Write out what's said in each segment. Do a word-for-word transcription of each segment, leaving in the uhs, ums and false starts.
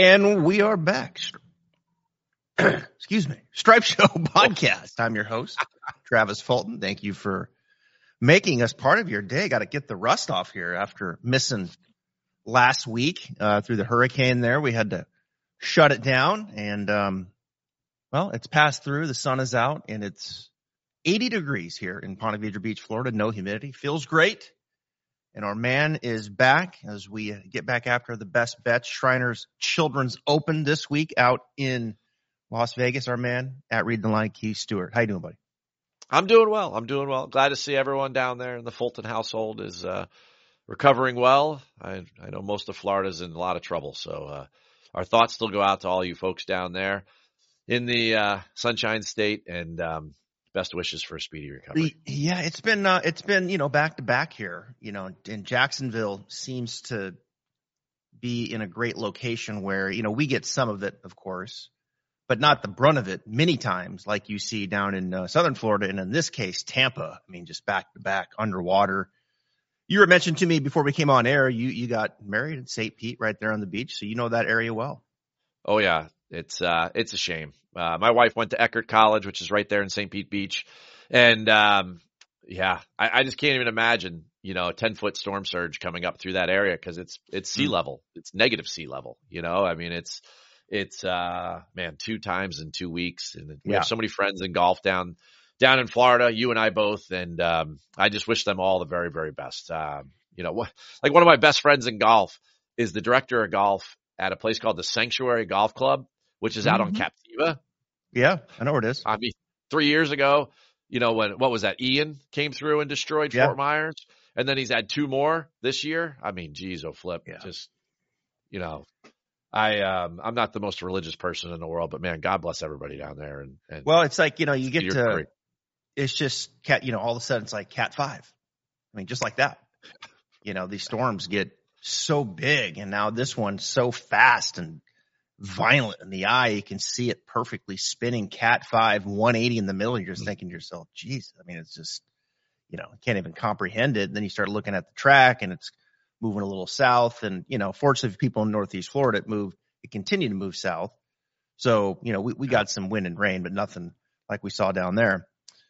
And we are back. Excuse me. Stripe Show podcast. I'm your host, Travis Fulton. Thank you for making us part of your day. Got to get the rust off here after missing last week uh, through the hurricane there. We had to shut it down. And, um, well, it's passed through. The sun is out, and it's eighty degrees here in Ponte Vedra Beach, Florida. No humidity. Feels great. And our man is back as we get back after the best bets. Shriners Children's Open this week out in Las Vegas. Our man at Read the Line, Keith Stewart. How you doing, buddy? I'm doing well. I'm doing well. Glad to see everyone down there in the Fulton household is uh, recovering well. I, I know most of Florida's in a lot of trouble, so uh, our thoughts still go out to all you folks down there in the uh, Sunshine State, and um, best wishes for a speedy recovery. Yeah, it's been uh, it's been you know back to back here. You know, and Jacksonville seems to be in a great location where you know we get some of it, of course, but not the brunt of it many times like you see down in uh, Southern Florida, and in this case, Tampa. I mean, just back to back underwater. You were mentioned to me before we came on air. You you got married in Saint Pete right there on the beach, so you know that area well. Oh yeah, it's uh, it's a shame. Uh, my wife went to Eckerd College, which is right there in Saint Pete Beach. And, um, yeah, I, I just can't even imagine, you know, a ten foot storm surge coming up through that area. Cause it's, it's sea level. It's negative sea level, you know, I mean, it's, it's, uh, man, two times in two weeks. And we yeah. have so many friends in golf down, down in Florida, you and I both. And, um, I just wish them all the very, very best. Um, you know, like one of my best friends in golf is the director of golf at a place called the Sanctuary Golf Club, which is out mm-hmm. on Captiva. Yeah, I know where it is. I mean, three years ago, you know, when, what was that? Ian came through and destroyed yeah. Fort Myers. And then he's had two more this year. I mean, geez, oh flip. Yeah. Just, you know, I, um, I'm not the most religious person in the world, but man, God bless everybody down there. And, and well, it's like, you know, you get to, great. It's just cat, you know, all of a sudden it's like cat five. I mean, just like that, you know, these storms get so big, and now this one's so fast and violent in the eye. You can see it perfectly spinning cat five, one eighty in the middle. You're just thinking to yourself, geez, I mean, it's just, you know, can't even comprehend it. And then you start looking at the track and it's moving a little south. And, you know, fortunately for people in Northeast Florida, it moved, it continued to move south. So, you know, we, we got some wind and rain, but nothing like we saw down there.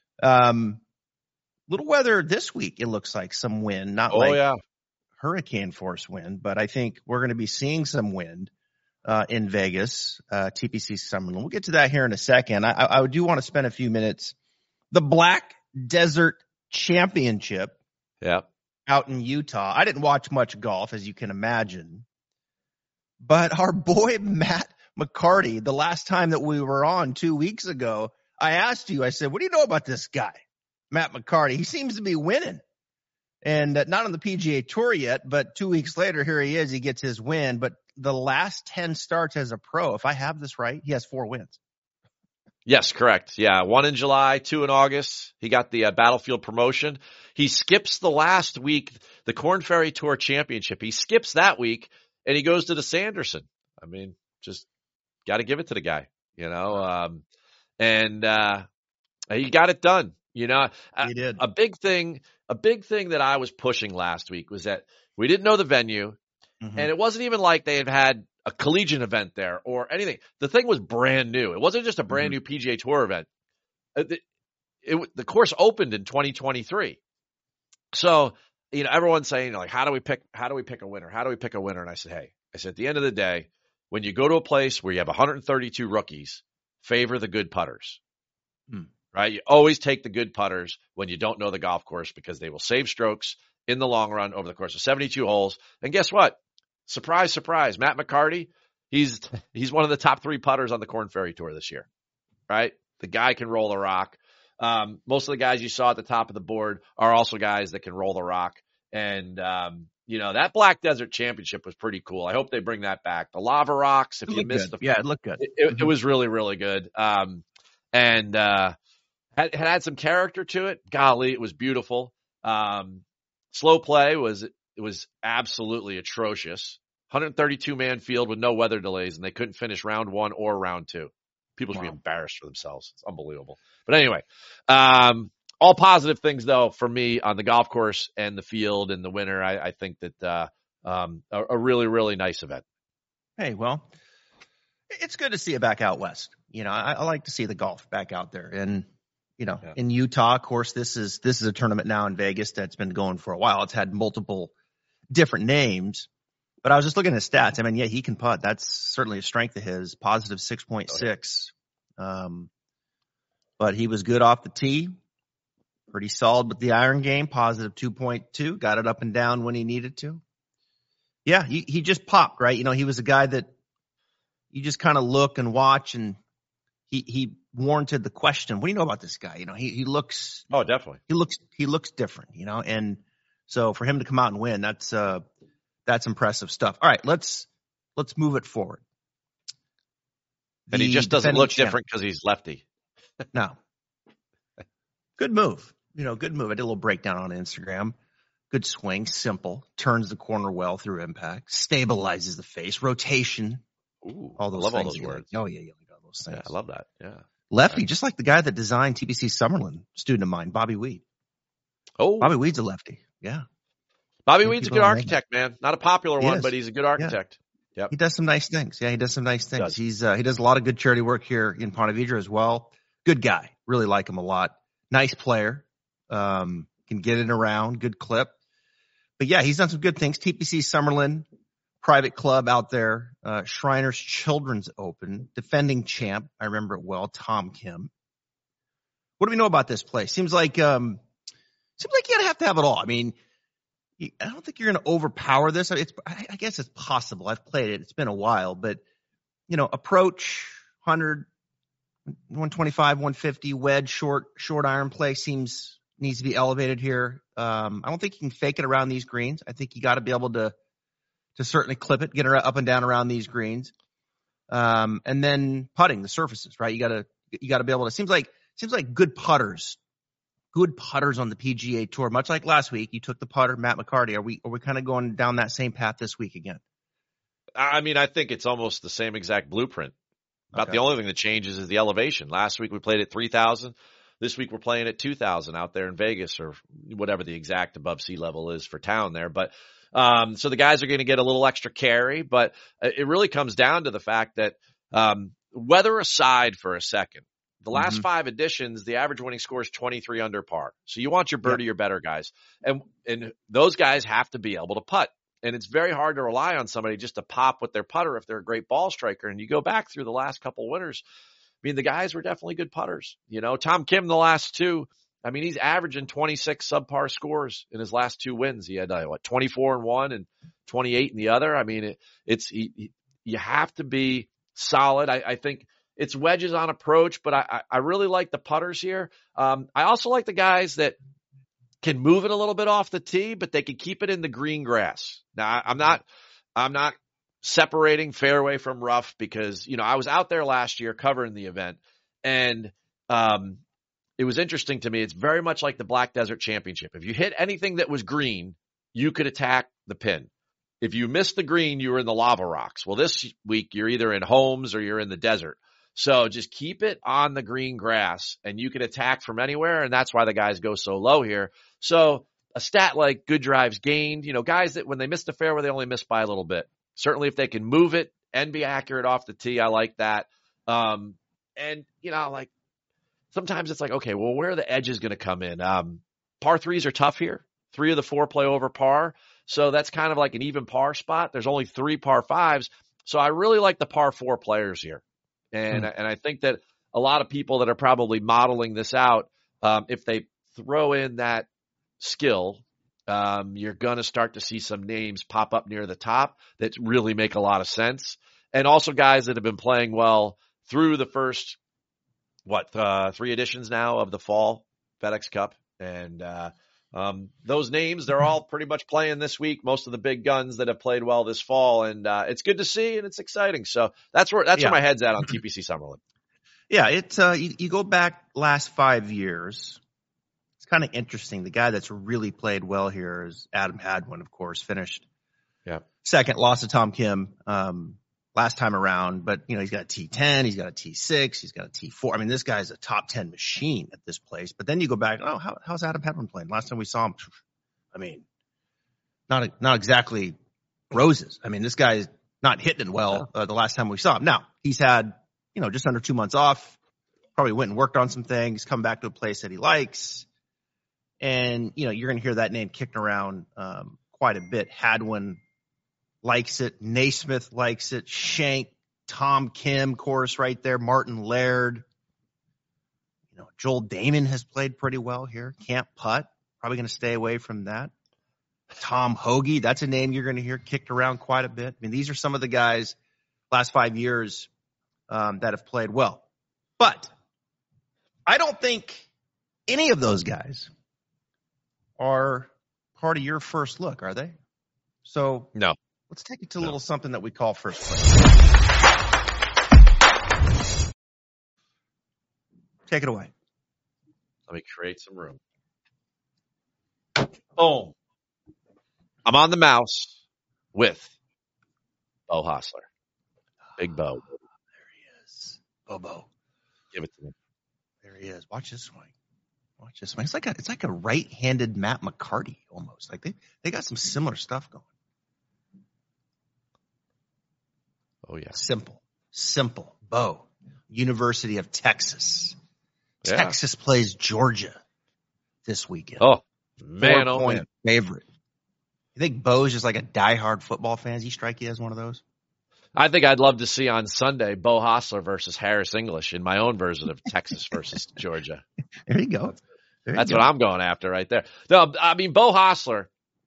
Um, little weather this week. It looks like some wind, not oh, like yeah. hurricane force wind, but I think we're going to be seeing some wind uh, in Vegas, uh, T P C Summerlin. We'll get to that here in a second. I, I do want to spend a few minutes. The Black Desert Championship yeah. out in Utah. I didn't watch much golf, as you can imagine, but our boy Matt McCarty, the last time that we were on two weeks ago, I asked you, I said, what do you know about this guy, Matt McCarty? He seems to be winning. And uh, not on the P G A Tour yet, but two weeks later, here he is. He gets his win. But the last ten starts as a pro, if I have this right, he has four wins. Yes, correct. Yeah, one in July, two in August. He got the uh, Battlefield promotion. He skips the last week, the Korn Ferry Tour Championship. He skips that week, and he goes to the Sanderson. I mean, just got to give it to the guy, you know. Um, and uh, he got it done. You know, he did. A, a big thing, a big thing that I was pushing last week was that we didn't know the venue, mm-hmm. and it wasn't even like they had had a collegiate event there or anything. The thing was brand new. It wasn't just a brand mm-hmm. new P G A Tour event. It, it, it, the course opened in twenty twenty-three. So, you know, everyone's saying like, how do we pick, how do we pick a winner? How do we pick a winner? And I said, hey, I said, at the end of the day, when you go to a place where you have one hundred thirty-two rookies, favor the good putters. Hmm. Right? You always take the good putters when you don't know the golf course because they will save strokes in the long run over the course of seventy-two holes. And guess what? Surprise, surprise. Matt McCarty, he's he's one of the top three putters on the Korn Ferry Tour this year. Right? The guy can roll a rock. Um, most of the guys you saw at the top of the board are also guys that can roll the rock. And, um, you know, that Black Desert Championship was pretty cool. I hope they bring that back. The lava rocks, if you missed good. the – Yeah, it looked good. It, it, mm-hmm. it was really, really good. Um, and uh, had, had had some character to it. Golly, it was beautiful. Um, slow play was – it was absolutely atrocious. one hundred thirty-two man field with no weather delays, and they couldn't finish round one or round two. People should wow. be embarrassed for themselves. It's unbelievable. But anyway, um, all positive things, though, for me on the golf course and the field and the winner. I, I think that uh, um, a, a really, really nice event. Hey, well, It's good to see it back out west. You know, I, I like to see the golf back out there. And, you know, Yeah. in Utah, of course, this is this is a tournament now in Vegas that's been going for a while. It's had multiple different names. But I was just looking at his stats. I mean, yeah, he can putt. That's certainly a strength of his, positive six point six. Um, but he was good off the tee. Pretty solid with the iron game, positive two point two. Got it up and down when he needed to. Yeah, he, he just popped, right? You know, he was a guy that you just kind of look and watch, and he he warranted the question. What do you know about this guy? You know, he he looks Oh, definitely. he looks he looks different, you know, and so for him to come out and win, that's uh that's impressive stuff. All right, let's let's move it forward. And he The just doesn't defending look champ. different because he's lefty. No. Good move. You know, good move. I did a little breakdown on Instagram. Good swing, simple, turns the corner well through impact, stabilizes the face, rotation. Ooh, All those I love all things those you like. words. Oh, yeah, you like all those things. Yeah, I love that. Yeah. Lefty, just like the guy that designed T P C Summerlin, student of mine, Bobby Weed. Oh, Bobby Weed's a lefty. Yeah. Bobby Yeah, Weed's a people good don't know architect, man. Not a popular He one, is. but he's a good architect. Yep. He does some nice things. Yeah, he does some nice things. Does. He's uh, he does a lot of good charity work here in Ponte Vedra as well. Good guy. Really like him a lot. Nice player. Um, can get it around. Good clip. But yeah, he's done some good things. T P C Summerlin, private club out there. Uh, Shriners Children's Open, defending champ. I remember it well. Tom Kim. What do we know about this place? Seems like um, seems like you gotta have to have it all. I mean, you, I don't think you're gonna overpower this. It's I, I guess it's possible. I've played it. It's been a while, but you know, approach one hundred, one twenty-five, one fifty, wedge, short, short iron play seems needs to be elevated here. Um, I don't think you can fake it around these greens. I think you got to be able to to certainly clip it, get it up and down around these greens. Um, and then putting the surfaces, right? You got to you got to be able to. Seems like seems like good putters, good putters on the P G A Tour. Much like last week, you took the putter, Matt McCarty. Are we are we kind of going down that same path this week again? I mean, I think it's almost the same exact blueprint. About Okay. the only thing that changes is the elevation. Last week we played at three thousand. This week we're playing at two thousand out there in Vegas, or whatever the exact above sea level is for town there. But um, so the guys are going to get a little extra carry, but it really comes down to the fact that um, weather aside for a second, the last Mm-hmm. five editions, the average winning score is twenty-three under par. So you want your birdie or better guys. And, and those guys have to be able to putt. And it's very hard to rely on somebody just to pop with their putter if they're a great ball striker. And you go back through the last couple winners, I mean, the guys were definitely good putters. You know, Tom Kim, the last two, I mean, he's averaging twenty-six subpar scores in his last two wins. He had, uh, what, twenty-four in one and twenty-eight in the other. I mean, it, it's, he, he, you have to be solid. I, I think it's wedges on approach, but I, I really like the putters here. Um, I also like the guys that can move it a little bit off the tee, but they can keep it in the green grass. Now, I, I'm not, I'm not separating fairway from rough because, you know, I was out there last year covering the event, and um, it was interesting to me. It's very much like the Black Desert Championship. If you hit anything that was green, you could attack the pin. If you missed the green, you were in the lava rocks. Well, this week you're either in homes or you're in the desert. So just keep it on the green grass and you can attack from anywhere. And that's why the guys go so low here. So a stat like good drives gained, you know, guys that when they miss the fairway, they only miss by a little bit. Certainly if they can move it and be accurate off the tee, I like that. Um, and you know, like sometimes it's like, okay, well, where are the edges going to come in? Um, par threes are tough here. Three of the four play over par. So that's kind of like an even par spot. There's only three par fives. So I really like the par four players here. And, mm. and I think that a lot of people that are probably modeling this out, um, if they throw in that skill, um, you're going to start to see some names pop up near the top that really make a lot of sense. And also guys that have been playing well through the first, what, uh, three editions now of the fall FedEx Cup. And, uh, Um, those names, they're all pretty much playing this week. Most of the big guns that have played well this fall, and uh, it's good to see and it's exciting. So that's where that's yeah. where my head's at on T P C Summerlin. Yeah, it's uh, you, you go back last five years. It's kind of interesting. The guy that's really played well here is Adam Hadwin, of course, finished yeah second, lost to Tom Kim um, last time around. But you know, he's got a T ten, he's got a T six, he's got a T four. I mean, this guy's a top ten machine at this place. But then you go back, oh, how, how's Adam Hadwin playing? Last time we saw him, I mean, not not exactly roses. I mean, this guy not hitting it well uh, the last time we saw him. Now, he's had, you know, just under two months off, probably went and worked on some things, come back to a place that he likes. And, you know, you're going to hear that name kicked around um, quite a bit. Hadwin likes it. Naismith likes it. Shank, Tom Kim, course right there. Martin Laird. You know, Joel Damon has played pretty well here. Can't putt. Probably going to stay away from that. Tom Hoagie, that's a name you're going to hear kicked around quite a bit. I mean, these are some of the guys last five years um, that have played well. But I don't think any of those guys are part of your first look, are they? So no. Let's take it to a no. little something that we call first place. Take it away. Let me create some room. Boom. I'm on the mouse with Beau Hossler. Big Beau. There he is. Bobo. Give it to me. There he is. Watch this swing. Watch this swing. It's like a it's like a right-handed Matt McCarty almost. Like they, they got some similar stuff going. Oh yeah. Simple. Simple. Beau. University of Texas. Yeah. Texas plays Georgia this weekend. Oh man, Four oh point man. Favorite. You think Beau's just like a diehard football fan? Does he strike you as one of those? I think I'd love to see on Sunday Beau Hossler versus Harris English in my own version of Texas versus Georgia. There you go. There you That's go. what I'm going after right there. No, I mean, Beau Hossler.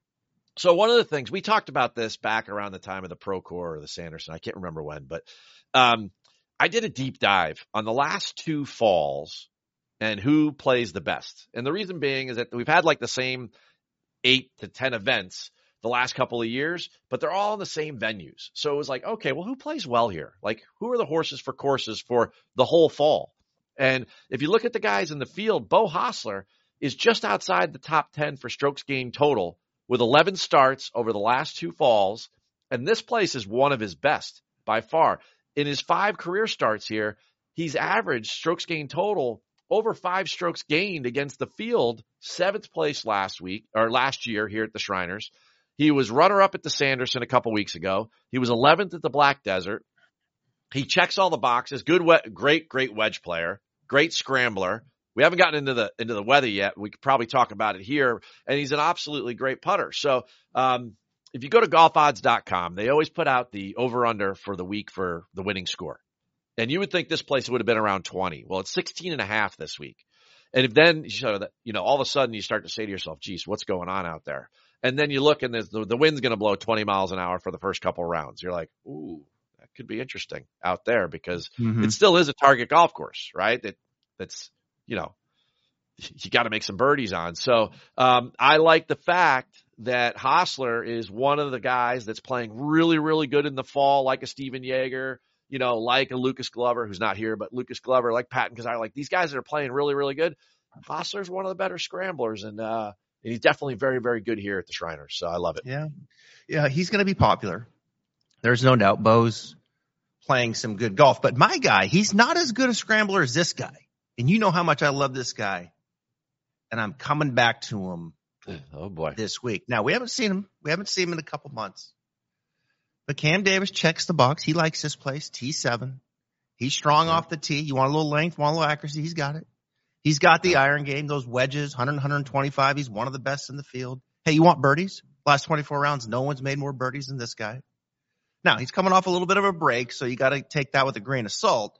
So one of the things we talked about this back around the time of the Procore or the Sanderson, I can't remember when, but um, I did a deep dive on the last two falls and who plays the best. And the reason being is that we've had like the same eight to ten events the last couple of years, but they're all in the same venues. So it was like, okay, well, who plays well here? Like, who are the horses for courses for the whole fall? And if you look at the guys in the field, Beau Hossler is just outside the top ten for strokes gained total with eleven starts over the last two falls. And this place is one of his best by far. In his five career starts here, he's averaged strokes gained total over five strokes gained against the field, seventh place last week or last year here at the Shriners. He was runner-up at the Sanderson a couple weeks ago. He was eleventh at the Black Desert. He checks all the boxes. Good, we- great, great wedge player. Great scrambler. We haven't gotten into the into the weather yet. We could probably talk about it here. And he's an absolutely great putter. So um, if you go to golf odds dot com, they always put out the over-under for the week for the winning score. And you would think this place would have been around twenty. Well, it's sixteen and a half this week. And if then, you know, all of a sudden you start to say to yourself, geez, what's going on out there? And then you look and the, the wind's going to blow twenty miles an hour for the first couple rounds. You're like, ooh, that could be interesting out there because Mm-hmm. it still is a target golf course, right? That that's, you know, you got to make some birdies on. So um, I like the fact that Hossler is one of the guys that's playing really, really good in the fall, like a Steven Yeager, you know, like a Lucas Glover, who's not here, but Lucas Glover, like Patton Kizzire, like these guys that are playing really, really good. Hossler's one of the better scramblers, and uh, and he's definitely very, very good here at the Shriners. So I love it. Yeah. Yeah, he's going to be popular. There's no doubt. Beau's playing some good golf. But my guy, he's not as good a scrambler as this guy. And you know how much I love this guy. And I'm coming back to him Oh, boy. this week. Now, we haven't seen him. We haven't seen him in a couple months. But Cam Davis checks the box. He likes this place, T seven. He's strong off the tee. You want a little length, want a little accuracy, he's got it. He's got the iron game, those wedges, one hundred, one twenty-five. He's one of the best in the field. Hey, you want birdies? Last twenty-four rounds, no one's made more birdies than this guy. Now, he's coming off a little bit of a break, so you got to take that with a grain of salt.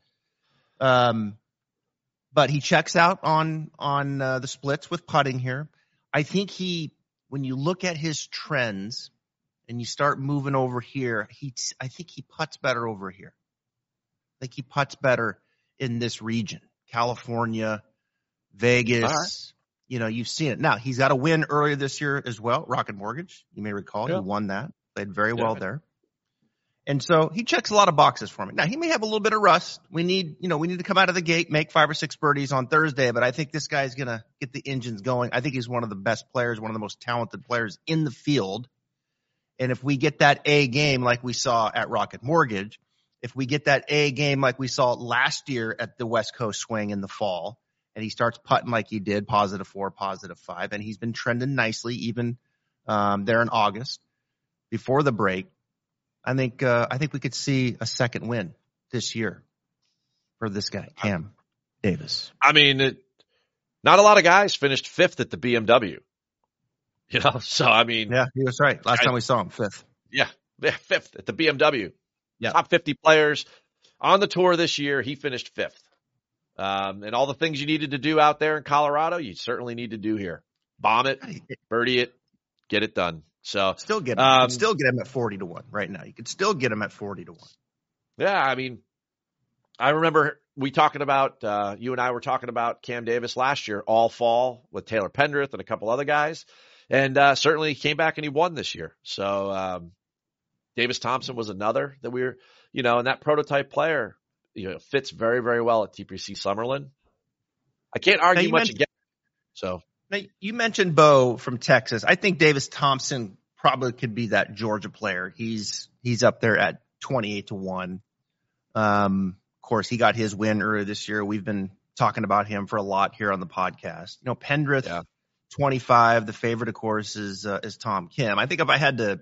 Um, but he checks out on on uh, the splits with putting here. I think he, when you look at his trends and you start moving over here, he, I think he putts better over here. I think he putts better in this region, California, Vegas. Right. You know, you've seen it. Now, he's got a win earlier this year as well, Rocket Mortgage. You may recall yeah. he won that, played very yeah. well there. And so he checks a lot of boxes for me. Now, he may have a little bit of rust. We need, you know, we need to come out of the gate, make five or six birdies on Thursday, but I think this guy's going to get the engines going. I think he's one of the best players, one of the most talented players in the field. And if we get that A game like we saw at Rocket Mortgage, if we get that A game like we saw last year at the West Coast Swing in the fall, and he starts putting like he did, positive four, positive five, and he's been trending nicely even um, there in August before the break, I think uh, I think we could see a second win this year for this guy, Cam Davis. I mean, it, not a lot of guys finished fifth at the B M W. You know, so I mean, yeah, he was right. Last I, time we saw him, fifth. Yeah, yeah, fifth at the B M W. Yeah. Top fifty players on the tour this year. He finished fifth. Um, and all the things you needed to do out there in Colorado, you certainly need to do here. Bomb it, birdie it, get it done. So still get him. Um, you could still get him at forty to one right now. You could still get him at forty to one. Yeah, I mean, I remember we talking about uh, you and I were talking about Cam Davis last year, all fall with Taylor Pendrith and a couple other guys, and uh, certainly he came back and he won this year. So um, Davis Thompson was another that we were, you know, and that prototype player, you know, fits very, very well at T P C Summerlin. I can't argue much against. So now you mentioned Bo from Texas. I think Davis Thompson probably could be that Georgia player. He's he's up there at twenty-eight to one. Um, of course, he got his win earlier this year. We've been talking about him for a lot here on the podcast. You know, Pendrith, yeah. twenty-five. The favorite, of course, is uh, is Tom Kim. I think if I had to, let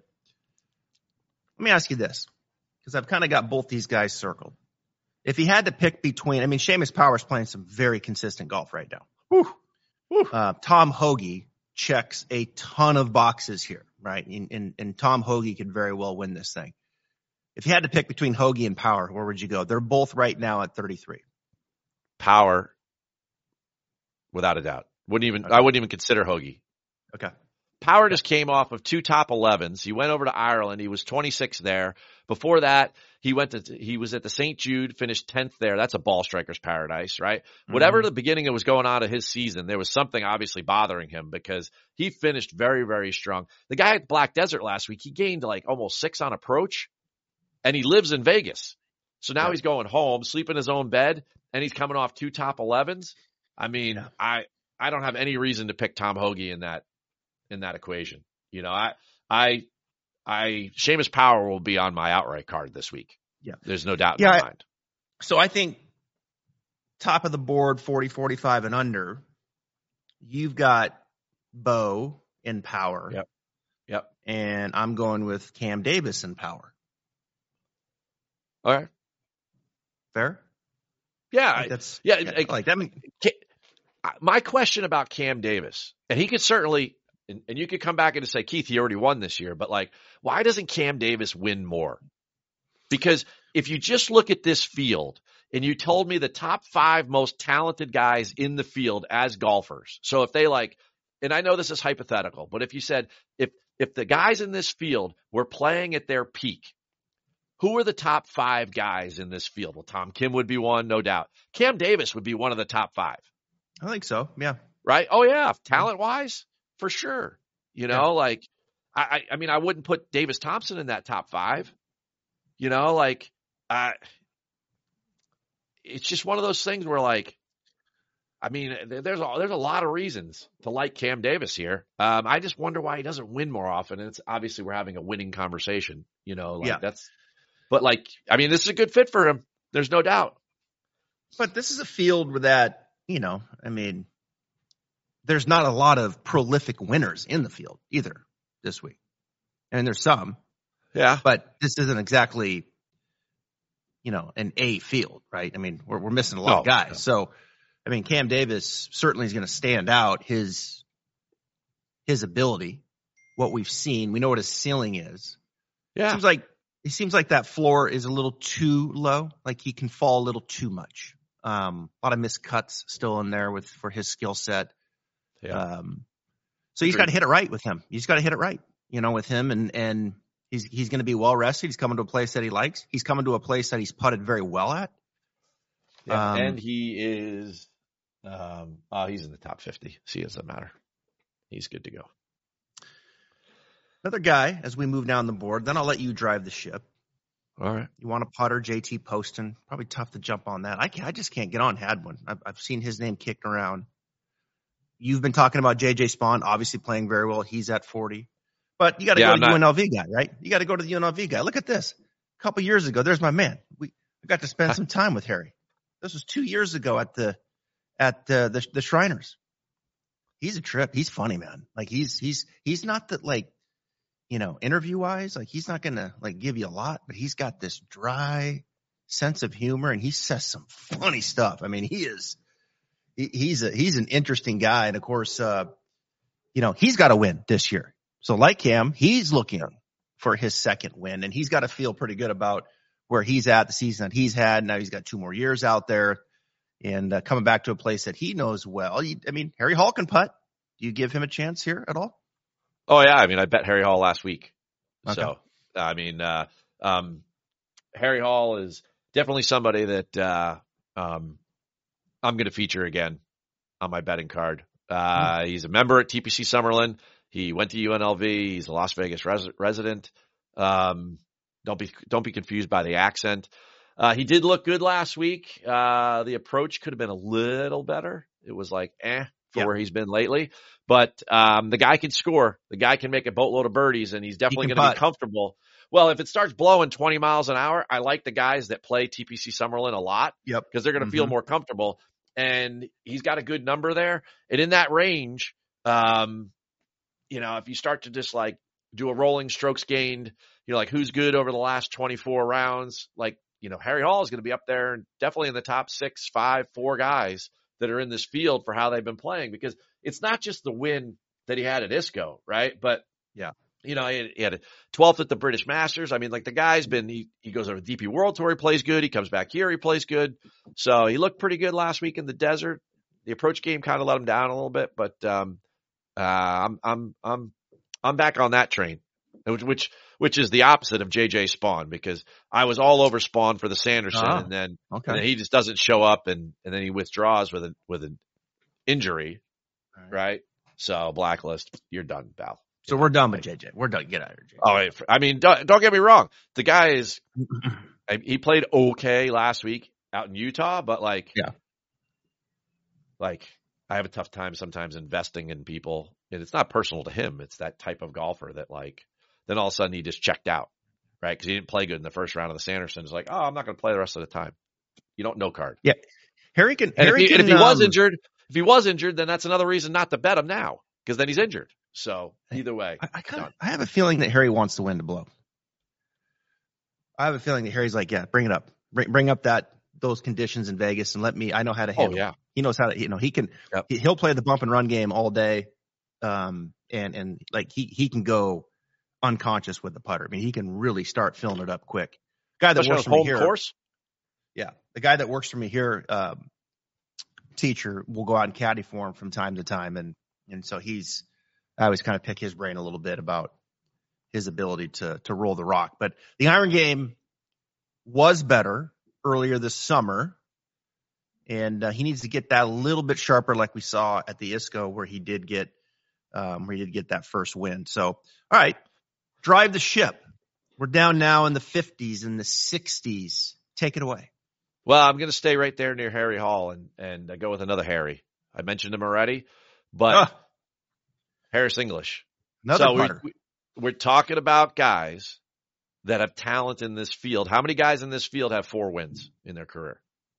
me ask you this, because I've kind of got both these guys circled. If he had to pick between, I mean, Seamus Power's playing some very consistent golf right now. Whew. Whew. Uh, Tom Hoge checks a ton of boxes here, right? And, and, and Tom Hoge could very well win this thing. If you had to pick between Hoge and Power, where would you go? They're both right now at thirty-three. Power, without a doubt. Wouldn't even okay. I wouldn't even consider Hoge. Okay. Power just came off of two top elevens. He went over to Ireland. He was twenty-six there. Before that, he went to he was at the Saint Jude, finished tenth there. That's a ball striker's paradise, right? Mm-hmm. Whatever the beginning that was going on of his season, there was something obviously bothering him because he finished very, very strong. The guy at Black Desert last week, he gained like almost six on approach, and he lives in Vegas. So now yeah. he's going home, sleeping in his own bed, and he's coming off two top elevens. I mean, yeah. I I don't have any reason to pick Tom Hoge in that. in that equation. You know, I, I, I, Seamus Power will be on my outright card this week. Yeah. There's no doubt in yeah, my I, mind. So I think top of the board, forty, forty-five and under, you've got Bo in Power. Yep. Yep. And I'm going with Cam Davis in Power. All right. Fair? Yeah. I, that's, yeah. yeah I, I like that. I mean, my question about Cam Davis, and he could certainly, and, and you could come back and say, Keith, he already won this year, but like, why doesn't Cam Davis win more? Because if you just look at this field and you told me the top five most talented guys in the field as golfers. So if they like, and I know this is hypothetical, but if you said, if, if the guys in this field were playing at their peak, who are the top five guys in this field? Well, Tom Kim would be one, no doubt. Cam Davis would be one of the top five. I think so. Yeah. Right. Oh yeah. Talent wise, for sure. You know, yeah. like I, I mean, I wouldn't put Davis Thompson in that top five, you know, like, uh, it's just one of those things where like, I mean, there's a, there's a lot of reasons to like Cam Davis here. Um, I just wonder why he doesn't win more often. And it's obviously we're having a winning conversation, you know, like yeah. that's, but like, I mean, this is a good fit for him. There's no doubt. But this is a field where that, you know, I mean, there's not a lot of prolific winners in the field either this week. And there's some. Yeah. But this isn't exactly, you know, an A field, right? I mean, we're we're missing a lot no, of guys. No. So, I mean, Cam Davis certainly is going to stand out. His his ability, what we've seen, we know what his ceiling is. Yeah. It seems like it seems like that floor is a little too low. Like he can fall a little too much. Um, a lot of missed cuts still in there with for his skill set. Yeah. Um, so he's got to hit it right with him. He's got to hit it right, you know, with him, and and he's he's going to be well rested. He's coming to a place that he likes. He's coming to a place that he's putted very well at. Yeah, um, and he is, um, oh, he's in the top fifty. See, it doesn't matter. He's good to go. Another guy, as we move down the board, then I'll let you drive the ship. All right. You want a putter, J T Poston? Probably tough to jump on that. I can't, I just can't get on Hadwin. I've, I've seen his name kicked around. You've been talking about J J Spawn, obviously playing very well. He's at forty. But you got to yeah, go I'm to the not... U N L V guy, right? You got to go to the U N L V guy. Look at this. A couple years ago, there's my man. We I got to spend some time with Harry. This was two years ago at the at the, the the Shriners. He's a trip. He's funny, man. Like he's he's he's not that like, you know, interview wise, like he's not going to like give you a lot, but he's got this dry sense of humor and he says some funny stuff. I mean, he is, he, he's a, he's an interesting guy. And of course, uh, you know, he's got to win this year. So like Cam, he's looking for his second win and he's got to feel pretty good about where he's at, the season that he's had. Now he's got two more years out there and uh, coming back to a place that he knows well. I mean, Harry Hall can putt. Do you give him a chance here at all? Oh yeah. I mean, I bet Harry Hall last week. Okay. So, I mean, uh, um, Harry Hall is definitely somebody that, uh, um, I'm going to feature again on my betting card. Uh, mm. He's a member at T P C Summerlin. He went to U N L V. He's a Las Vegas res- resident. Um, don't be, don't be confused by the accent. Uh, he did look good last week. Uh, the approach could have been a little better. It was like, eh, for yep. where he's been lately, but, um, the guy can score. The guy can make a boatload of birdies and he's definitely going to be comfortable. Well, if it starts blowing twenty miles an hour, I like the guys that play T P C Summerlin a lot. Yep. Because they're going to mm-hmm. feel more comfortable. And he's got a good number there. And in that range, um, you know, if you start to just like do a rolling strokes gained, you know, like who's good over the last twenty-four rounds, like, you know, Harry Hall is going to be up there and definitely in the top six, five, four guys that are in this field for how they've been playing, because it's not just the win that he had at ISCO, right? But yeah. You know, he had a twelfth at the British Masters. I mean, like the guy's been, he, he goes over the D P World Tour, he plays good. He comes back here, he plays good. So he looked pretty good last week in the desert. The approach game kind of let him down a little bit, but, um, uh, I'm, I'm, I'm, I'm back on that train, which, which, which is the opposite of J J Spawn, because I was all over Spawn for the Sanderson oh, and then, okay. and then he just doesn't show up and, and then he withdraws with a, with an injury. Right. right? So blacklist, you're done, Val. So we're done with J J. We're done. Get out of here, J J. Oh, wait, I mean, don't, don't get me wrong. The guy is, he played okay last week out in Utah, but like, yeah, like I have a tough time sometimes investing in people, and it's not personal to him. It's that type of golfer that like, then all of a sudden he just checked out, right? Because he didn't play good in the first round of the Sanderson. It's like, oh, I'm not going to play the rest of the time. You don't know card. Yeah, Harry can. And Harry if he, can, and if he um, was injured, if he was injured, then that's another reason not to bet him now, because then he's injured. So either way, I, I kind of, I have a feeling that Harry wants to win to blow. I have a feeling that Harry's like, yeah, bring it up, bring, bring up that, those conditions in Vegas and let me, I know how to handle oh, yeah. it. He knows how to, you know, he can, yep. he, he'll play the bump and run game all day. Um, and, and like he, he can go unconscious with the putter. I mean, he can really start filling it up quick. Guy that Especially works for home me here. Course? Yeah. The guy that works for me here, um, teacher will go out and caddy for him from time to time. And, and so he's, I always kind of pick his brain a little bit about his ability to to roll the rock. But the iron game was better earlier this summer, and uh, he needs to get that a little bit sharper, like we saw at the ISCO, where he did get um, where he did get that first win. So, all right, drive the ship. We're down now in the fifties and the sixties. Take it away. Well, I'm going to stay right there near Harry Hall and and uh, go with another Harry. I mentioned him already, but. Uh. Harris English. Another so we, putter. we, we're talking about guys that have talent in this field. How many guys in this field have four wins in their career?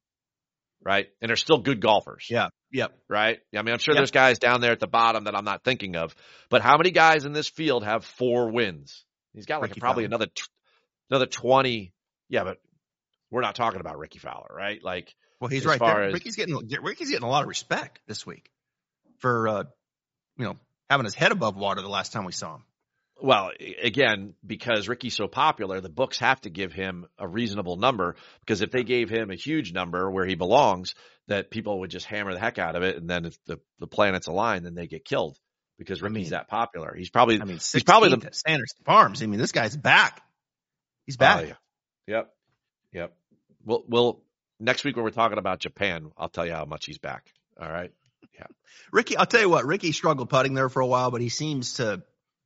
Right? And they're still good golfers. Yeah. Yep. Right? I mean, I'm sure yep. there's guys down there at the bottom that I'm not thinking of. But how many guys in this field have four wins? He's got like Ricky probably Fowler. another another twenty. Yeah, but we're not talking about Ricky Fowler, right? Like, well, he's as right far there. As, Ricky's getting Ricky's getting a lot of respect this week for uh, you know. having his head above water the last time we saw him. Well, again, because Ricky's so popular, the books have to give him a reasonable number, because if they gave him a huge number where he belongs, that people would just hammer the heck out of it. And then if the, the planets align, then they get killed because Ricky's I mean, that popular. He's probably, I mean, he's probably the Sanderson Farms. I mean, this guy's back. He's back. Oh, yeah. Yep. Yep. We'll, we'll, next week when we're talking about Japan, I'll tell you how much he's back. All right. Yeah. Ricky, I'll tell you what, Ricky struggled putting there for a while, but he seems to,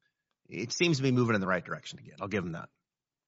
it seems to be moving in the right direction again. I'll give him that.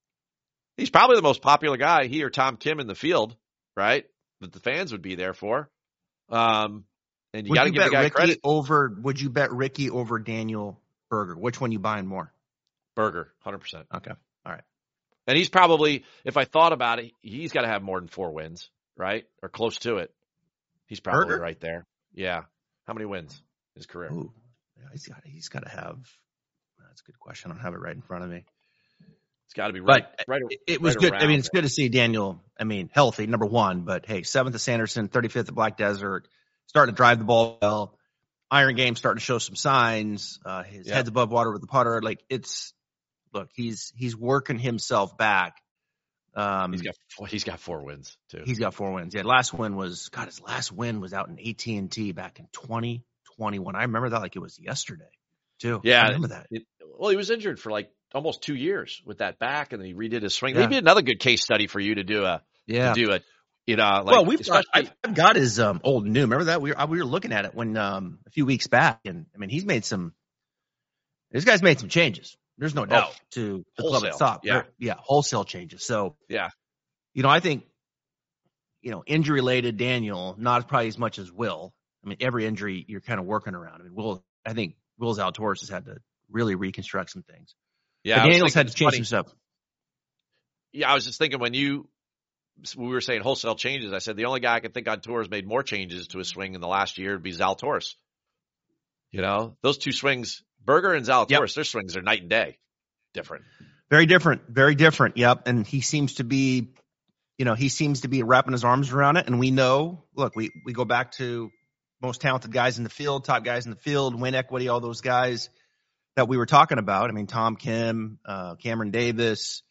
He's probably the most popular guy, he or Tom Kim in the field, right? That the fans would be there for. Um, and you got to give the guy Ricky credit. Over, would you bet Ricky over Daniel Berger? Which one you buying more? Berger, one hundred percent. Okay. All right. And he's probably, if I thought about it, he's got to have more than four wins, right? Or close to it. He's probably Berger? right there. Yeah. How many wins in his career? Ooh, yeah, he's got he's got to have. Uh, That's a good question. I don't have it right in front of me. It's got to be right. But right it, it was right good. I mean, it's there. good to see Daniel, I mean, healthy, number one. But, hey, seventh at Sanderson, thirty-fifth at Black Desert, starting to drive the ball well. Iron Game starting to show some signs. Uh, his Yeah. head's above water with the putter. Like, it's – look, he's he's working himself back. Um, He's got four, he's got four wins, too. He's got four wins. Yeah, last win was – God, his last win was out in A T and T back in twenty twenty-one. I remember that like it was yesterday, too. Yeah. I remember that. It, well, he was injured for like almost two years with that back, and then he redid his swing. Yeah. Maybe another good case study for you to do a Yeah. to do a you know like well, we've got, especially I've got his um, old and new. Remember that we were we were looking at it when um, a few weeks back, and I mean he's made some. This guy's made some changes. There's no doubt Oh, to the wholesale, club at top. yeah. yeah, wholesale changes. So yeah. you know, I think you know injury related Daniel, not probably as much as Will. I mean, every injury you're kind of working around. I mean, Will. I think Will Zalatoris has had to really reconstruct some things. Yeah, but Daniel's had to change some stuff. Yeah, I was just thinking when you we were saying wholesale changes, I said the only guy I can think on tour has made more changes to his swing in the last year would be Zalatoris. You know, those two swings, Berger and Zalatoris, yep. their swings are night and day different. Very different, very different. Yep, and he seems to be, you know, he seems to be wrapping his arms around it. And we know, look, we we go back to most talented guys in the field, top guys in the field, win equity, all those guys that we were talking about. I mean, Tom Kim, uh, Cameron Davis.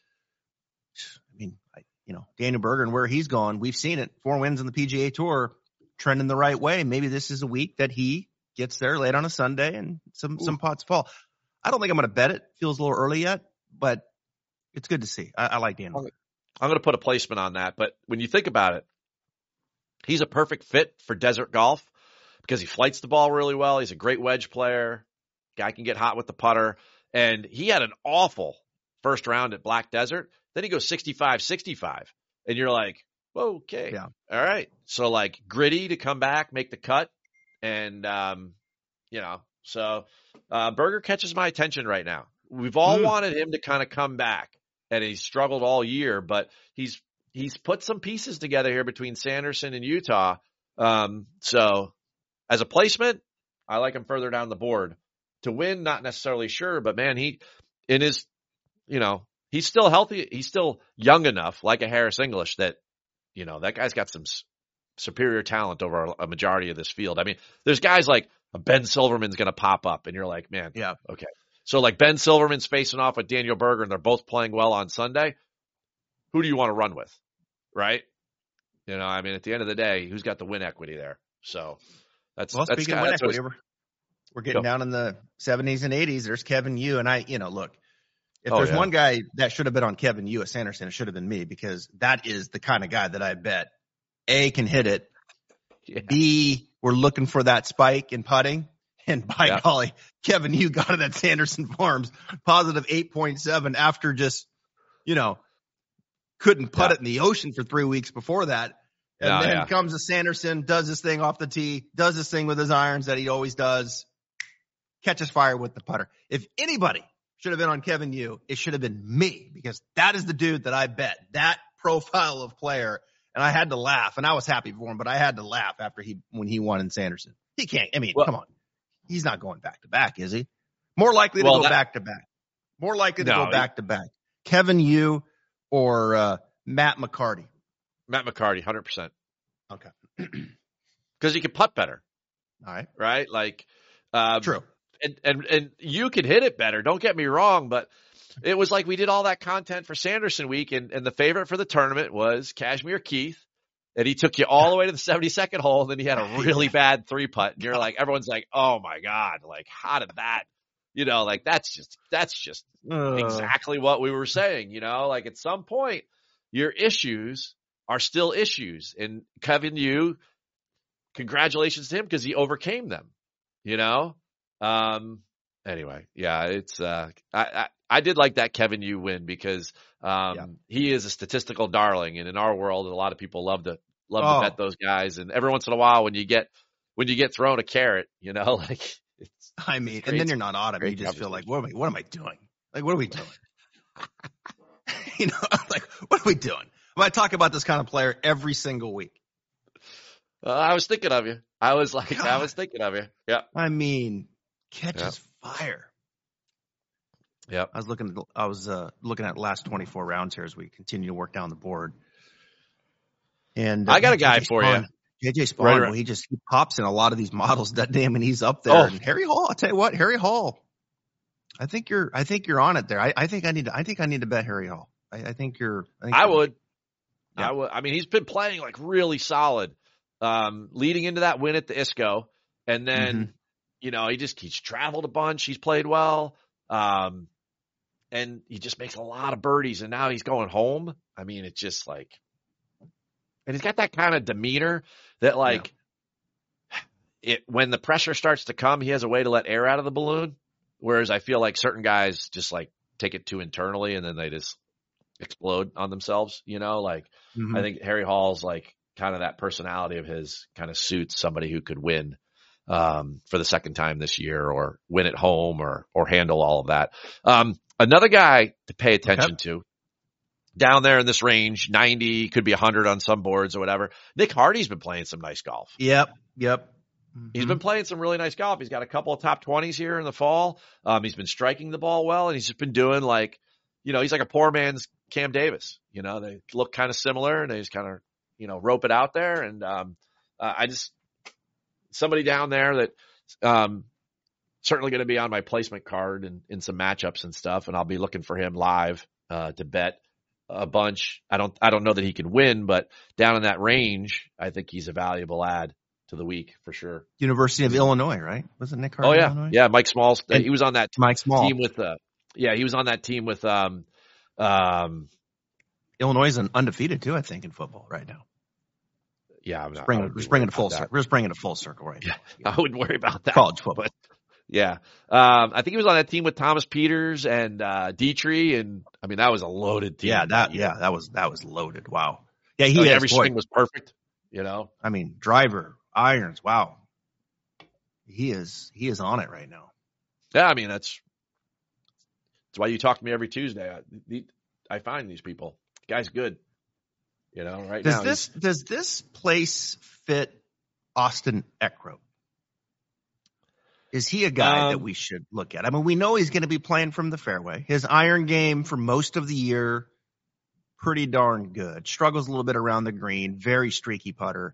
I mean, I, you know, Daniel Berger and where he's gone, we've seen it. Four wins on the P G A Tour, trending the right way. Maybe this is a week that he gets there late on a Sunday and some Ooh. some pots fall. I don't think I'm going to bet it. Feels a little early yet, but it's good to see. I, I like Daniel. I'm going to put a placement on that. But when you think about it, he's a perfect fit for desert golf because he flights the ball really well. He's a great wedge player. Guy can get hot with the putter. And he had an awful first round at Black Desert. Then he goes sixty-five sixty-five. And you're like, whoa, okay. Yeah. All right. So, like, gritty to come back, make the cut. And, um, you know, so uh, Berger catches my attention right now. We've all mm. wanted him to kind of come back. And he's struggled all year. But he's he's put some pieces together here between Sanderson and Utah. Um, so, as a placement, I like him further down the board. To win, not necessarily sure, but man, he in his, you know, he's still healthy. He's still young enough, like a Harris English, that, you know, that guy's got some s- superior talent over a, a majority of this field. I mean, there's guys like Ben Silverman's going to pop up, and you're like, man, yeah, okay. So like Ben Silverman's facing off with Daniel Berger, and they're both playing well on Sunday. Who do you want to run with, right? You know, I mean, at the end of the day, who's got the win equity there? So that's well, that's speaking kinda, of win that's equity. We're getting Go. down in the seventies and eighties. There's Kevin Yu. And I, you know, look, if oh, there's yeah. one guy that should have been on Kevin Yu at Sanderson, it should have been me because that is the kind of guy that I bet A, can hit it. Yeah. B, we're looking for that spike in putting. And by yeah. golly, Kevin Yu got it at Sanderson Farms, positive eight point seven after just, you know, couldn't put yeah. it in the ocean for three weeks before that. And no, then yeah. comes to Sanderson, does this thing off the tee, does this thing with his irons that he always does. Catches fire with the putter. If anybody should have been on Kevin Yu, it should have been me because that is the dude that I bet, that profile of player. And I had to laugh, and I was happy for him, but I had to laugh after he when he won in Sanderson. He can't. I mean, well, come on. He's not going back to back, is he? More likely to well, go that, back to back. More likely to no, go back to back. Kevin Yu or uh, Matt McCarty. Matt McCarty, one hundred percent. Okay. Because he can putt better. All right. Right? Like, um, true. And, and and you could hit it better. Don't get me wrong, but it was like we did all that content for Sanderson Week, and, and the favorite for the tournament was Kashmir Keith, and he took you all the way to the seventy-second hole, and then he had a really bad three putt, and you're like, everyone's like, oh my god, like how did that, you know, like that's just that's just uh. exactly what we were saying, you know, like at some point your issues are still issues, and Kevin Yu, congratulations to him because he overcame them, you know. Um. Anyway, yeah, it's uh, I, I I did like that Kevin Yu win because um yeah. he is a statistical darling, and in our world, a lot of people love to love oh. to bet those guys. And every once in a while, when you get when you get thrown a carrot, you know, like it's. I mean, it's and then you're not on it. You just feel like, what am I? What am I doing? Like, what are we doing? you know, like, what are we doing? I talk about this kind of player every single week. Uh, I was thinking of you. I was like, God. I was thinking of you. Yeah. I mean. Catches yeah. fire. Yep. I was looking at, I was uh, looking at the last twenty-four rounds here as we continue to work down the board. And uh, I got a guy J J for Spawn, you. J J Spawn, Right well, he just he pops in a lot of these models, doesn't he? I mean, he's up there. Oh. And Harry Hall, I'll tell you what, Harry Hall. I think you're I think you're on it there. I, I think I need to I think I need to bet Harry Hall. I, I think you're I, think I you're, would. Yeah. I would. I mean, he's been playing like really solid, um, leading into that win at the I S C O, and then Mhm. you know he just he's traveled a bunch. He's played well, um, and he just makes a lot of birdies. And now he's going home. I mean, it's just like, and he's got that kind of demeanor that like, it when the pressure starts to come, he has a way to let air out of the balloon. Whereas I feel like certain guys just like take it too internally and then they just explode on themselves, you know, like Mhm. I think Harry Hall's like kind of that personality of his kind of suits somebody who could win um, for the second time this year or win at home or, or handle all of that. Um, another guy to pay attention Okay. to down there in this range, ninety, could be a hundred on some boards or whatever. Nick Hardy's been playing some nice golf. Yep. Yep. He's Mhm. been playing some really nice golf. He's got a couple of top twenties here in the fall. Um, he's been striking the ball well, and he's just been doing like, you know, he's like a poor man's Cam Davis. You know, they look kind of similar, and they just kind of, you know, rope it out there. And um, uh, I just somebody down there that um, certainly going to be on my placement card and in some matchups and stuff, and I'll be looking for him live uh, to bet a bunch. I don't, I don't know that he can win, but down in that range, I think he's a valuable add to the week for sure. University of Illinois, right? Was it Nick Hardy? Oh yeah, Illinois? yeah. Mike Smalls, And he was on that Mike Small. team with uh yeah, he was on that team with um um Illinois is undefeated too, I think, in football right now. yeah. I'm not, Bring I it, wouldn't we're be just bringing worried it full about that. circle. We're just bringing it full circle right Yeah, now. I wouldn't worry about that. College football. But yeah, um, I think he was on that team with Thomas Peters and uh Dietrich, and I mean that was a loaded team. Yeah, that year. yeah, that was that was loaded. Wow. Yeah, he Like, is. every boy. swing was perfect. You know, I mean, driver, irons. Wow. He is he is on it right now. yeah. I mean that's that's why you talk to me every Tuesday. I, the, I find these people. The guy's good. You know, right Does now. this does this place fit Austin Eckroat? Is he a guy Um, that we should look at? I mean, we know he's going to be playing from the fairway. His iron game for most of the year, pretty darn good. Struggles a little bit around the green. Very streaky putter.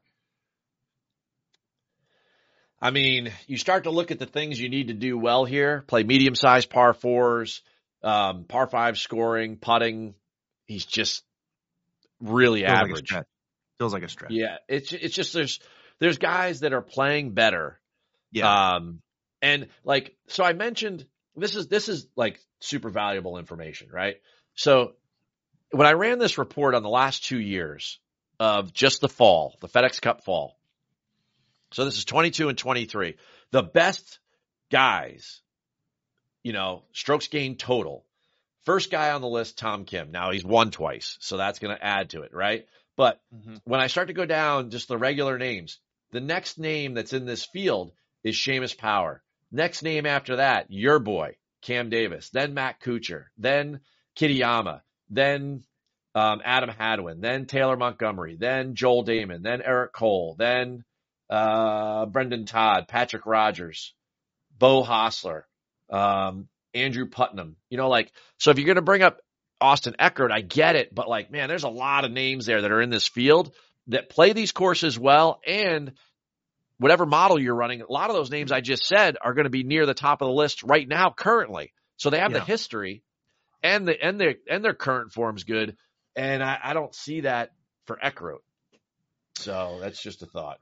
I mean, you start to look at the things you need to do well here. Play medium-sized par fours, um, par five scoring, putting. He's just really Feels like a average. stretch. Feels like a stretch. Yeah, it's it's just there's there's guys that are playing better. Yeah. Um, and like so, I mentioned this is this is like super valuable information, right? So when I ran this report on the last two years of just the fall, the FedEx Cup fall. So this is twenty-two and twenty-three. The best guys, you know, strokes gained total. First guy on the list, Tom Kim. Now he's won twice, so that's going to add to it, right? But Mhm. when I start to go down just the regular names, the next name that's in this field is Seamus Power. Next name after that, your boy, Cam Davis. Then Matt Kuchar. Then Kitayama. Then um, Adam Hadwin. Then Taylor Montgomery. Then Joel Damon. Then Eric Cole. Then uh, Brendan Todd, Patrick Rogers, Bo Hostler, um, Andrew Putnam. You know, like, so if you're going to bring up Austin Eckert, I get it, but like, man, there's a lot of names there that are in this field that play these courses well, and whatever model you're running, a lot of those names I just said are going to be near the top of the list right now currently. So they have Yeah. the history and the and their and their current form's good, and I, I don't see that for Eckert. So that's just a thought.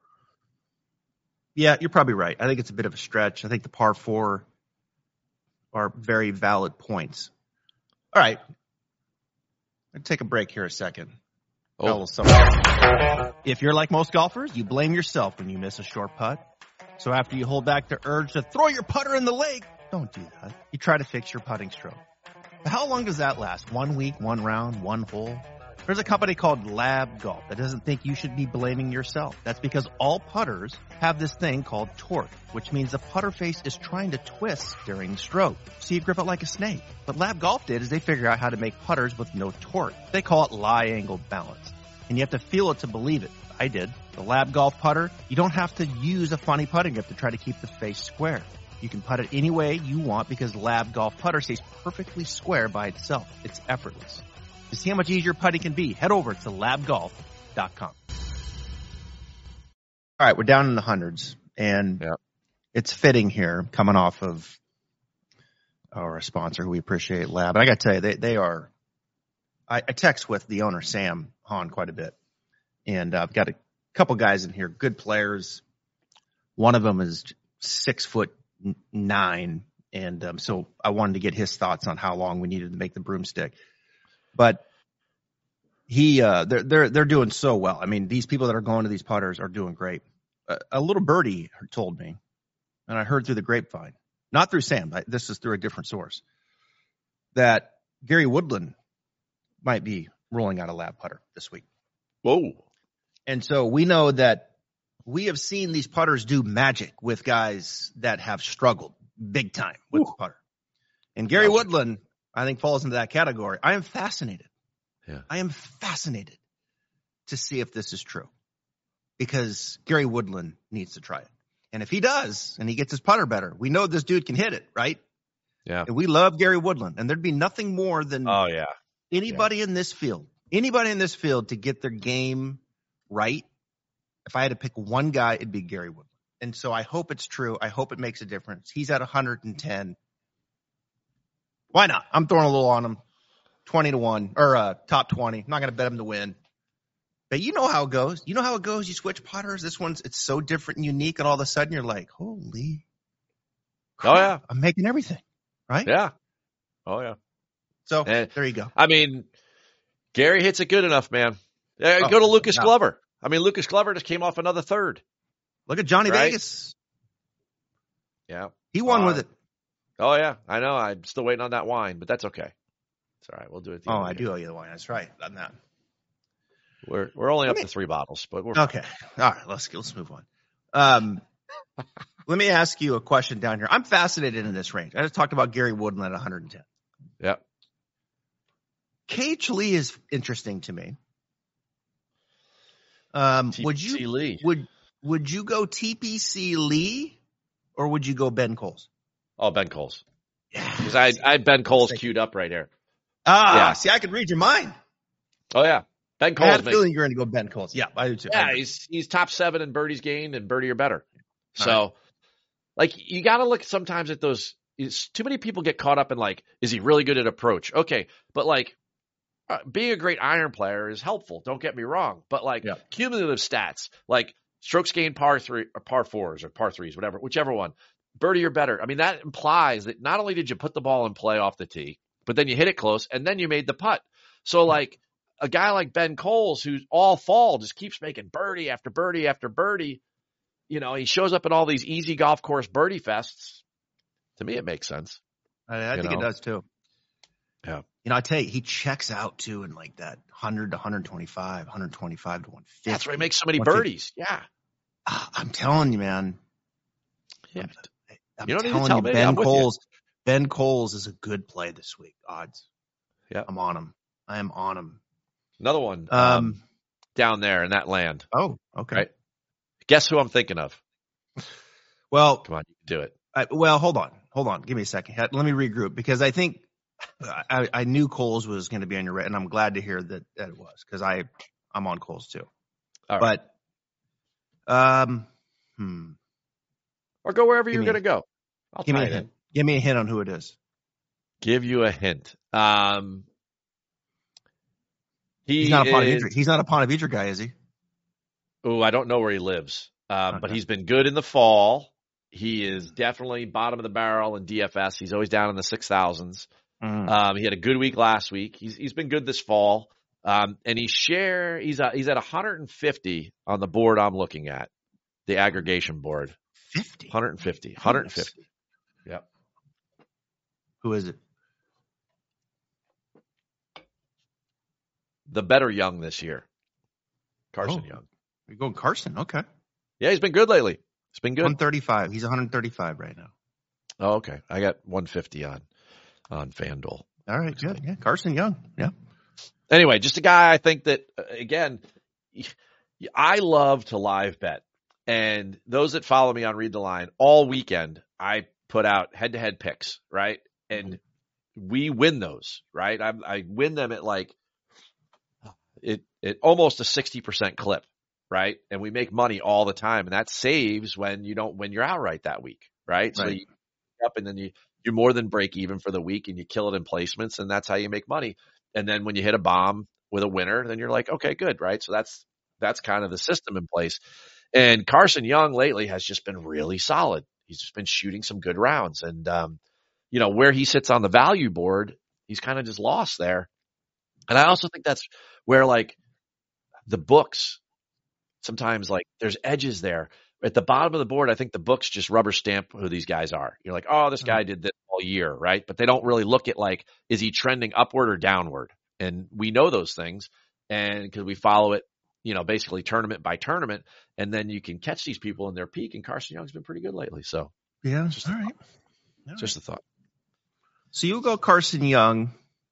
Yeah, you're probably right. I think it's a bit of a stretch. I think the par four are very valid points. All right. Let's take a break here a second. Got a Oh, little something. If you're like most golfers, you blame yourself when you miss a short putt. So after you hold back the urge to throw your putter in the lake, don't do that. You try to fix your putting stroke. But how long does that last? One week, one round, one hole? There's a company called Lab Golf that doesn't think you should be blaming yourself. That's because all putters have this thing called torque, which means the putter face is trying to twist during the stroke. So you grip it like a snake. What Lab Golf did is they figured out how to make putters with no torque. They call it lie angle balance. And you have to feel it to believe it. I did. The Lab Golf putter, you don't have to use a funny putting grip to try to keep the face square. You can putt it any way you want because Lab Golf Putter stays perfectly square by itself. It's effortless. To see how much easier putting can be, head over to lab golf dot com. All right, we're down in the hundreds, and yeah. it's fitting here coming off of our sponsor who we appreciate, Lab. And I got to tell you, they, they are I, – I text with the owner, Sam Hahn, quite a bit, and I've got a couple guys in here, good players. One of them is six foot nine, and um, so I wanted to get his thoughts on how long we needed to make the broomstick. But he, uh, they're they're they're doing so well. I mean, these people that are going to these putters are doing great. A, a little birdie told me, and I heard through the grapevine, not through Sam. I, this is through a different source, that Gary Woodland might be rolling out a Lab putter this week. Whoa! And so we know that we have seen these putters do magic with guys that have struggled big time with Ooh. the putter, and Gary Gosh. Woodland, I think, falls into that category. I am fascinated. Yeah. I am fascinated to see if this is true because Gary Woodland needs to try it. And if he does and he gets his putter better, we know this dude can hit it, right? Yeah. And we love Gary Woodland. And there'd be nothing more than oh, yeah. anybody yeah. in this field, anybody in this field to get their game right. If I had to pick one guy, it'd be Gary Woodland. And so I hope it's true. I hope it makes a difference. He's at one hundred ten. Why not? I'm throwing a little on him. twenty to one or uh, top twenty. I'm not going to bet him to win. But you know how it goes. You know how it goes. You switch putters. This one's, it's so different and unique. And all of a sudden you're like, holy crap, oh, yeah. I'm making everything. Right? Yeah. Oh, yeah. So and, there you go. I mean, Gary hits it good enough, man. Uh, oh, go to Lucas no. Glover. I mean, Lucas Glover just came off another third. Look at Johnny right? Vegas. Yeah. He won uh, with it. Oh, yeah. I know. I'm still waiting on that wine, but that's okay. It's all right. We'll do it. Oh, I do owe you the wine. That's right. I'm not. We're we're only let up me, to three bottles, but we're okay. All right. Let's let's move on. Um, let me ask you a question down here. I'm fascinated in this range. I just talked about Gary Woodland at one hundred ten. Yeah. K H Lee is interesting to me. Um, T P C would you Lee. would would you go T P C Lee or would you go Ben Coles? Oh, Ben Coles. Yeah, because I I had Ben Coles queued up right here. Ah, yeah. see, I could read your mind. Oh yeah, Ben Coles. I had a makes, feeling you're going to go Ben Coles. Yeah, I do too. Yeah, he's he's top seven in birdies gained and birdie or better. All so, right. like, you got to look sometimes at those. It's, too many people get caught up in like, is he really good at approach? Okay, but like. Uh, being a great iron player is helpful. Don't get me wrong, but like yeah. cumulative stats, like strokes gained par three or par fours or par threes, whatever, whichever one, birdie or better. I mean, that implies that not only did you put the ball in play off the tee, but then you hit it close and then you made the putt. So like a guy like Ben Coles, who's all fall, just keeps making birdie after birdie after birdie. You know, he shows up in all these easy golf course birdie fests. To me, it makes sense. I, I think know? it does too. Yeah. You know, I tell you, he checks out too in like that one hundred to one twenty-five, one twenty-five to one fifty. That's why he makes so many birdies. Yeah. Uh, I'm telling you, man. Yeah. I'm, I'm you don't telling need to tell you, me. Ben I'm Coles, Ben Coles is a good play this week. Odds. Yeah. I'm on him. I am on him. Another one um, um, down there in that land. Oh, okay. Right? Guess who I'm thinking of? Well, come on, you can do it. I, well, hold on. Hold on. Give me a second. Let me regroup because I think I, I knew Coles was going to be on your radar, and I'm glad to hear that, that it was because I I'm on Coles too. All right. But um, hmm. Or go wherever give you're me, going to go. I'll give me a hint. hint. Give me a hint on who it is. Give you a hint. Um, he he's not a is, Ponte He's not a Ponte Vedra guy, is he? Oh, I don't know where he lives, um, okay. but he's been good in the fall. He is definitely bottom of the barrel in D F S. He's always down in the six thousands. Mm. Um, he had a good week last week. He's he's been good this fall. Um, and he share he's a, he's at one hundred fifty on the board I'm looking at, the aggregation board. fifty one hundred fifty. one hundred fifty. Yep. Who is it? The better Young this year. Carson oh, Young. You're going Carson. Okay. Yeah, he's been good lately. It's been good. one thirty-five. He's one thirty-five right now. Oh, okay. I got one fifty on on FanDuel. All right, good. Yeah, Carson Young. Yeah. Anyway, just a guy I think that, again, I love to live bet. And those that follow me on Read the Line all weekend, I put out head-to-head picks, right? And we win those, right? I, I win them at like it, it almost a sixty percent clip, right? And we make money all the time, and that saves when you don't win your outright that week, right? Right. So you up and then you you more than break even for the week, and you kill it in placements, and that's how you make money. And then when you hit a bomb with a winner, then you're like, okay, good, right? So that's that's kind of the system in place. And Carson Young lately has just been really solid. He's just been shooting some good rounds, and um, you know where he sits on the value board, he's kind of just lost there. And I also think that's where like the books sometimes like there's edges there. At the bottom of the board, I think the books just rubber stamp who these guys are. You're like, oh, this guy did this all year, right? But they don't really look at like, is he trending upward or downward? And we know those things, and because we follow it, you know, basically tournament by tournament, and then you can catch these people in their peak. And Carson Young's been pretty good lately, so yeah, just all a right, all just right. a thought. So you go Carson Young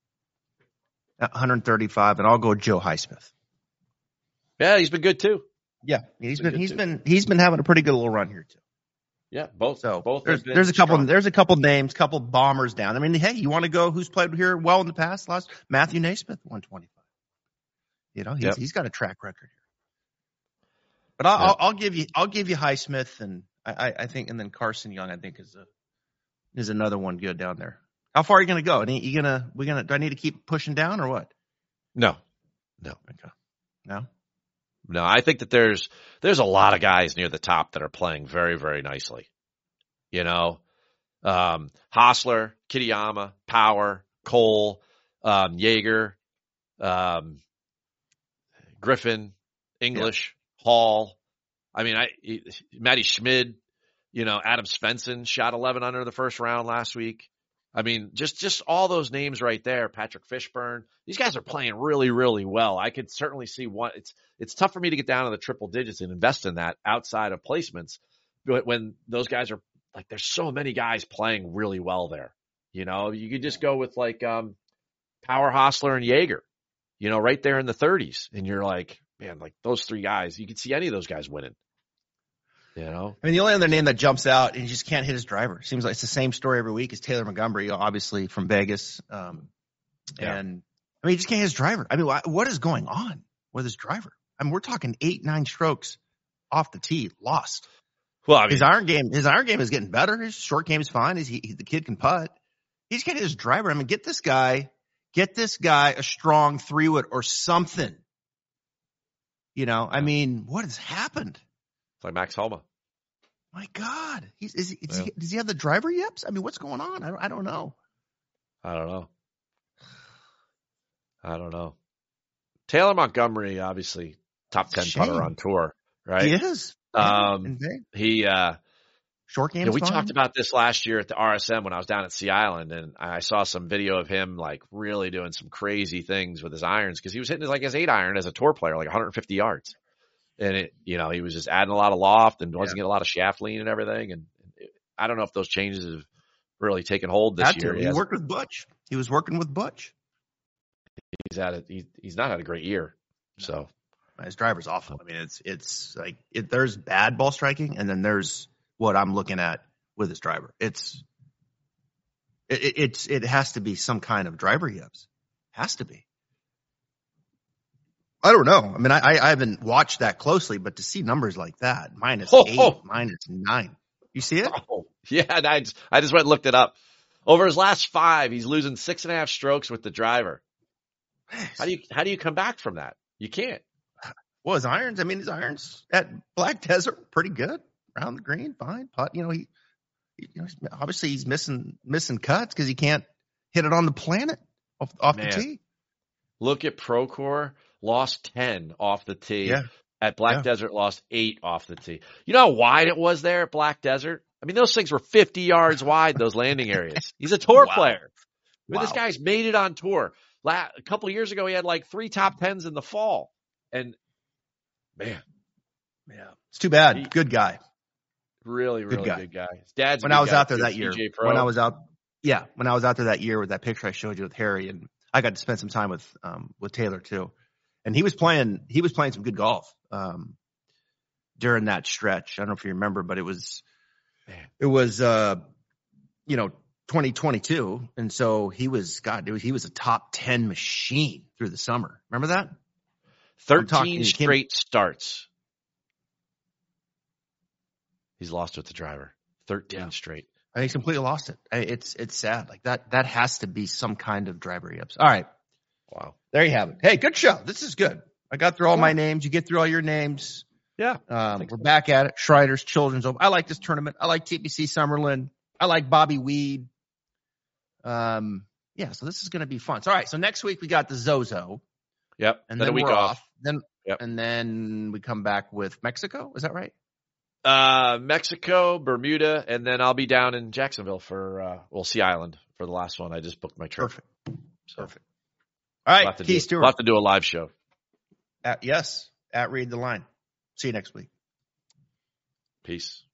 at one thirty-five, and I'll go Joe Highsmith. Yeah, he's been good too. Yeah, he's been, been he's too. been he's been having a pretty good little run here too. Yeah, both. So both. There's, there's a couple. Strong. There's a couple names, couple bombers down. I mean, hey, you want to go? Who's played here well in the past? Last Matthew Naismith, one twenty-five. You know, he's yep. he's got a track record here. But I'll, yep. I'll, I'll give you I'll give you Highsmith, and I, I think, and then Carson Young, I think is a is another one good down there. How far are you going to go? Are you gonna we gonna do I need to keep pushing down or what? No, no, okay, no. No, I think that there's there's a lot of guys near the top that are playing very, very nicely. You know, um, Hostler, Kitayama, Power, Cole, um, Jaeger, um, Griffin, English, yeah. Hall. I mean, I Matty Schmid, you know, Adam Svensson shot eleven under the first round last week. I mean, just just all those names right there. Patrick Fishburne. These guys are playing really, really well. I could certainly see one. It's it's tough for me to get down to the triple digits and invest in that outside of placements. But when those guys are like, there's so many guys playing really well there. You know, you could just go with like um, Power, Hostler, and Jaeger. You know, right there in the thirties, and you're like, man, like those three guys. You could see any of those guys winning. You know, I mean, the only other name that jumps out, and he just can't hit his driver. Seems like it's the same story every week. Is Taylor Montgomery, obviously from Vegas, um, yeah. and I mean, he just can't hit his driver. I mean, what is going on with his driver? I mean, we're talking eight, nine strokes off the tee, lost. Well, I mean, his iron game, his iron game is getting better. His short game is fine. He's, he, the kid can putt. He just can't hit his driver. I mean, get this guy, get this guy a strong three wood or something. You know, I mean, what has happened? It's like Max Homa. My God, he's is he, is yeah. he does he have the driver yips? I mean, what's going on? I don't, I don't know. I don't know. I don't know. Taylor Montgomery, obviously top ten Shame. putter on tour, right? He is. Um, he uh, short game. Yeah, we fine. talked about this last year at the R S M when I was down at Sea Island, and I saw some video of him like really doing some crazy things with his irons because he was hitting his, like his eight iron as a tour player, like one hundred fifty yards. And it, you know, he was just adding a lot of loft and wasn't yeah. getting a lot of shaft lean and everything. And it, I don't know if those changes have really taken hold this Had year. He, he worked with Butch. He was working with Butch. He's had a, he, he's not had a great year. So his driver's awful. I mean, it's it's like it, there's bad ball striking, and then there's what I'm looking at with his driver. It's it, it it's it has to be some kind of driver yips. Has to be. I don't know. I mean, I, I haven't watched that closely, but to see numbers like that, minus oh, eight, oh. minus nine, you see it? Oh, yeah, and I just, I just went and looked it up. Over his last five, he's losing six and a half strokes with the driver. How do you how do you come back from that? You can't. Well, his irons. I mean, his irons at Black Desert pretty good around the green, fine putt. You know, he, he you know, obviously he's missing missing cuts because he can't hit it on the planet off, off the tee. Look at Procore. Lost ten off the tee. Yeah. At Black yeah. Desert, lost eight off the tee. You know how wide it was there at Black Desert? I mean, those things were fifty yards wide, those landing areas. He's a tour wow. player. I mean, wow. This guy's made it on tour. La- a couple of years ago, he had like three top tens in the fall. And, man. Yeah. It's too bad. He, good guy. Really, really good guy. Good guy. His dad's when I was guy out there too, that year. C J Pro. When I was out, yeah, when I was out there that year with that picture I showed you with Harry, and I got to spend some time with um, with Taylor too. And he was playing, he was playing some good golf um, during that stretch. I don't know if you remember, but it was, Man. It was, uh, you know, twenty twenty-two. And so he was, God, it was, he was a top ten machine through the summer. Remember that? thirteen talking, straight starts. He's lost with the driver. thirteen yeah. straight. I think he's completely lost it. It's it's sad. Like that that has to be some kind of driver yips. All right. Wow. There you have it. Hey, good show. This is good. I got through all yeah. my names. You get through all your names. Yeah. Um, we're so. back at it. Schreider's Children's Open. I like this tournament. I like T P C Summerlin. I like Bobby Weed. Um, yeah, so this is going to be fun. So, all right. So next week we got the Zozo. Yep. And then, then a week we're off. off. Then yep. and then we come back with Mexico. Is that right? Uh, Mexico, Bermuda, and then I'll be down in Jacksonville for, uh, well, Sea Island for the last one. I just booked my trip. Perfect. So. Perfect. All right, we'll Keith do, Stewart. We'll have to do a live show. At, yes, at Read the Line. See you next week. Peace.